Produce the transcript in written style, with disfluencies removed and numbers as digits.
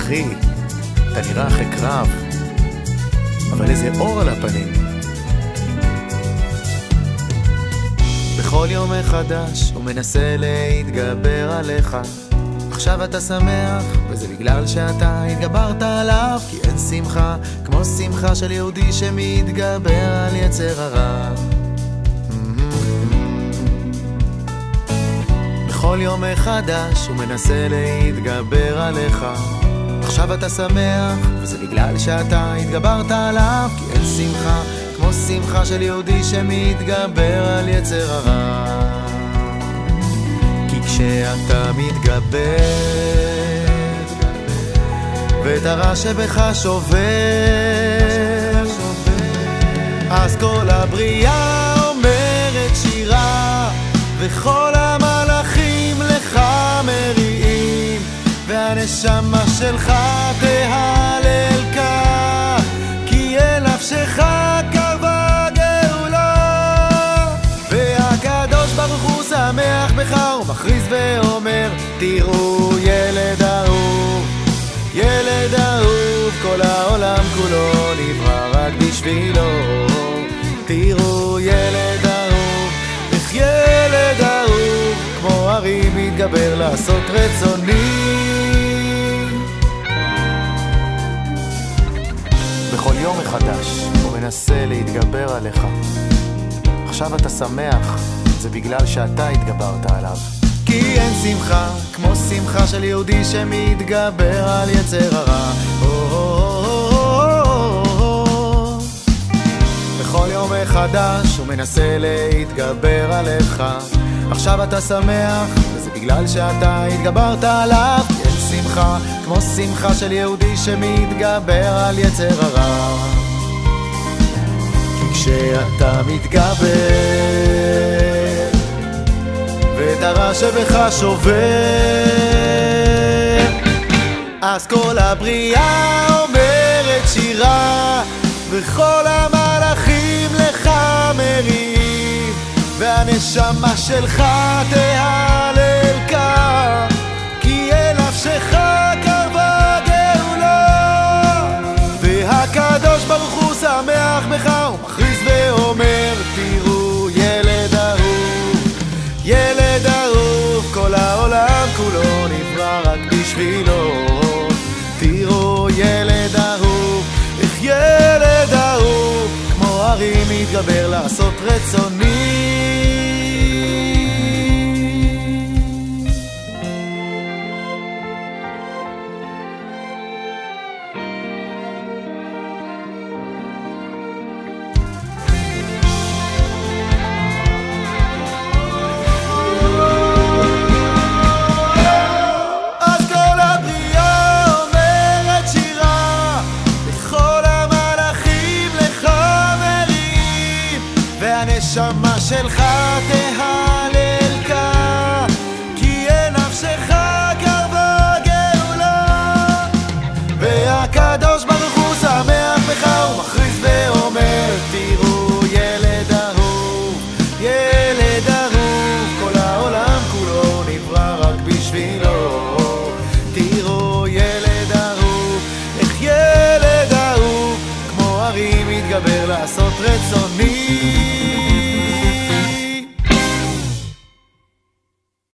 אחי, אתה נראה אחרי קרב, אבל איזה אור על הפנים. בכל יום מחדש הוא מנסה להתגבר עליך. עכשיו אתה שמח, וזה בגלל שאתה התגברת עליו. כי אין שמחה כמו שמחה של יהודי שמתגבר על יצר הרע. בכל יום מחדש הוא מנסה להתגבר עליך. עכשיו אתה שמח, וזה בגלל שאתה התגברת עליו. כי אין שמחה כמו שמחה של יהודי שמתגבר על יצר הרע. כי כשאתה מתגבר ואת הרע שבך שובר, אז כל הבריאה אומרת שירה, וכל המלאכים לך מריעים, והנשמה שלך תהלל כה, כי אל נפשך קרבה גאולה. והקדוש ברוך הוא שמח בך ומכריז ואומר, תראו ילד אהוב, ילד אהוב, כל העולם כולו נברא רק בשבילו. תראו ילד אהוב, איך ילד אהוב, כמו ארי מתגבר לעשות רצוני. בכל יום מחדש הוא מנסה להתגבר עליך. עכשיו אתה שמח, זה בגלל שאתה התגברת עליו. כי אין שמחה כמו שמחה של יהודי שמתגבר על יצר הרע. בכל יום מחדש הוא מנסה להתגבר עליך. עכשיו אתה שמח, וזה בגלל שאתה התגברת עליו. כי אין שמחה כמו שמחה של יהודי שמתגבר על יצר הרע. כי כשאתה מתגבר ואת הרע שבך שובר, אז כל הבריאה אומרת שירה, וכל המלאכים לך מריעים, והנשמה שלך תהלל כה, כי אל נפשך קרבה גאולה. והקדוש ברוך הוא שמח בך ומכריז ואומר, תראו ילד אהוב, ילד אהוב, כל העולם כולו נברא רק בשבילו. תראו ילד אהוב, איך ילד אהוב, כמו ארי מתגבר לעשות רצוני. והנשמה שלך תהלל כה, כי אל נפשך קרבה גאולה. והקדוש ברוך הוא שמח בך ומכריז ואומר, תראו ילד אהוב, ילד אהוב, כל העולם כולו נברא רק בשבילו. תראו ילד אהוב, איך ילד אהוב, כמו ארי מתגבר לעשות רצון.